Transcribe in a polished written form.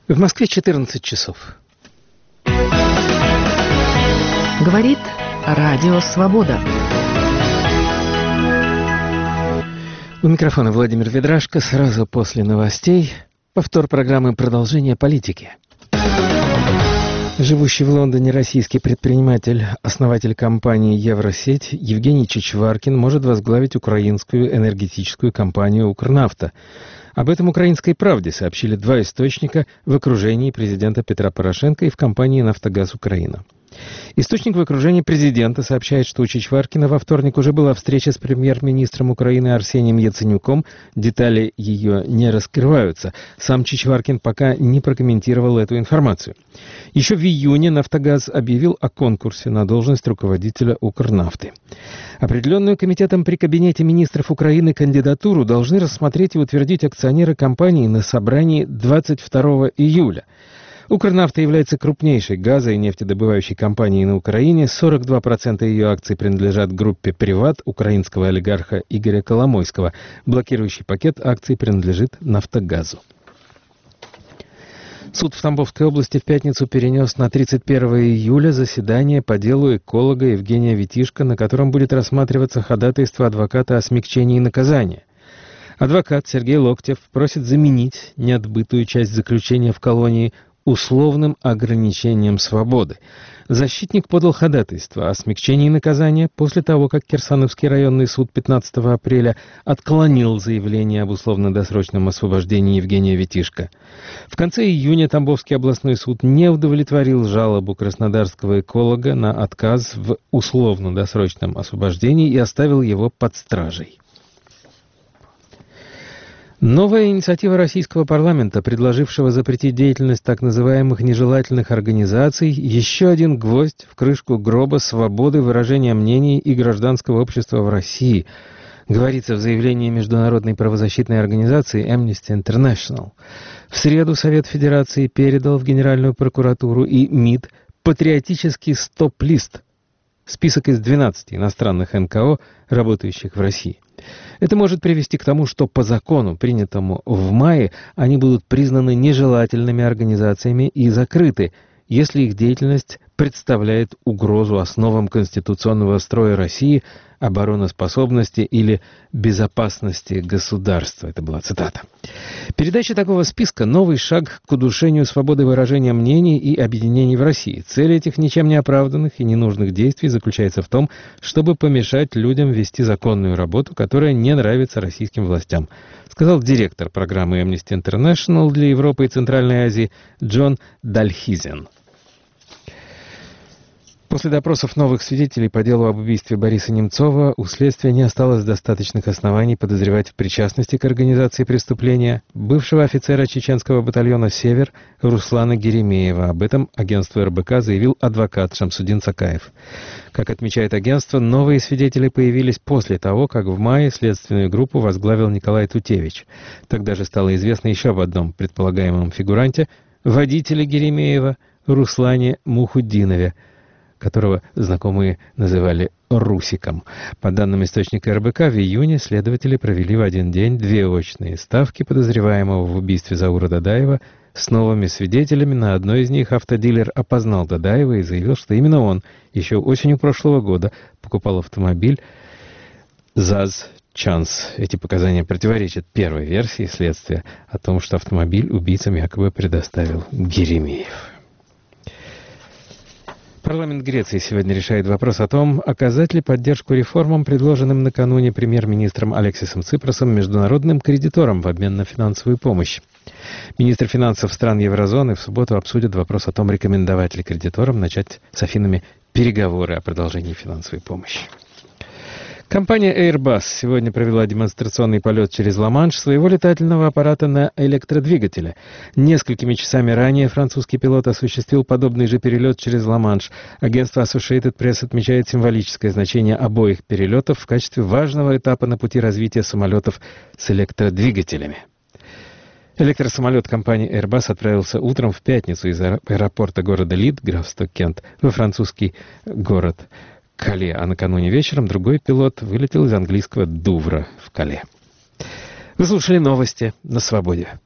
В Москве 14 часов. Говорит Радио Свобода. У микрофона Владимир Ведрашко. Сразу после новостей повтор программы «Продолжение политики». Живущий в Лондоне российский предприниматель, основатель компании «Евросеть» Евгений Чичваркин может возглавить украинскую энергетическую компанию «Укрнафта». Об этом «Украинской правде» сообщили два источника в окружении президента Петра Порошенко и в компании «Нафтогаз Украина». Источник в окружении президента сообщает, что у Чичваркина во вторник уже была встреча с премьер-министром Украины Арсением Яценюком. Детали ее не раскрываются. Сам Чичваркин пока не прокомментировал эту информацию. Еще в июне «Нафтогаз» объявил о конкурсе на должность руководителя «Укрнафты». Определенную комитетом при Кабинете министров Украины кандидатуру должны рассмотреть и утвердить акционеры компании на собрании 22 июля. «Укрнафта» является крупнейшей газо- и нефтедобывающей компанией на Украине. 42% ее акций принадлежат группе «Приват» украинского олигарха Игоря Коломойского. Блокирующий пакет акций принадлежит «Нафтогазу». Суд в Тамбовской области в пятницу перенес на 31 июля заседание по делу эколога Евгения Витишко, на котором будет рассматриваться ходатайство адвоката о смягчении наказания. Адвокат Сергей Локтев просит заменить неотбытую часть заключения в колонии условным ограничением свободы. Защитник подал ходатайство о смягчении наказания после того, как Кирсановский районный суд 15 апреля отклонил заявление об условно-досрочном освобождении Евгения Витишко. В конце июня Тамбовский областной суд не удовлетворил жалобу краснодарского эколога на отказ в условно-досрочном освобождении и оставил его под стражей. Новая инициатива российского парламента, предложившего запретить деятельность так называемых нежелательных организаций, еще один гвоздь в крышку гроба свободы выражения мнений и гражданского общества в России, говорится в заявлении международной правозащитной организации Amnesty International. В среду Совет Федерации передал в Генеральную прокуратуру и МИД патриотический стоп-лист, список из 12 иностранных НКО, работающих в России. Это может привести к тому, что по закону, принятому в мае, они будут признаны нежелательными организациями и закрыты, если их деятельность представляет угрозу основам конституционного строя России, обороноспособности или безопасности государства. Это была цитата. Передача такого списка – новый шаг к удушению свободы выражения мнений и объединений в России. Цель этих ничем не оправданных и ненужных действий заключается в том, чтобы помешать людям вести законную работу, которая не нравится российским властям, сказал директор программы Amnesty International для Европы и Центральной Азии Джон Дальхизен. После допросов новых свидетелей по делу об убийстве Бориса Немцова у следствия не осталось достаточных оснований подозревать в причастности к организации преступления бывшего офицера чеченского батальона «Север» Руслана Геремеева. Об этом агентству РБК заявил адвокат Шамсудин Сакаев. Как отмечает агентство, новые свидетели появились после того, как в мае следственную группу возглавил Николай Тутевич. Тогда же стало известно еще об одном предполагаемом фигуранте – водителе Геремеева Руслане Мухуддинове, которого знакомые называли Русиком. По данным источника РБК, в июне следователи провели в один день 2 очные ставки подозреваемого в убийстве Заура Дадаева с новыми свидетелями. На одной из них автодилер опознал Дадаева и заявил, что именно он еще осенью прошлого года покупал автомобиль ЗАЗ «Чанс». Эти показания противоречат первой версии следствия о том, что автомобиль убийцам якобы предоставил Геремеев. Парламент Греции сегодня решает вопрос о том, оказать ли поддержку реформам, предложенным накануне премьер-министром Алексисом Ципросом, международным кредиторам в обмен на финансовую помощь. Министры финансов стран еврозоны в субботу обсудят вопрос о том, рекомендовать ли кредиторам начать с Афинами переговоры о продолжении финансовой помощи. Компания Airbus сегодня провела демонстрационный полет через Ла-Манш своего летательного аппарата на электродвигателе. Несколькими часами ранее французский пилот осуществил подобный же перелет через Ла-Манш. Агентство Associated Press отмечает символическое значение обоих перелетов в качестве важного этапа на пути развития самолетов с электродвигателями. Электросамолет компании Airbus отправился утром в пятницу из аэропорта города Лид, графство Кент, во французский город Кале, а накануне вечером другой пилот вылетел из английского Дувра в Кале. Вы слушали новости на Свободе.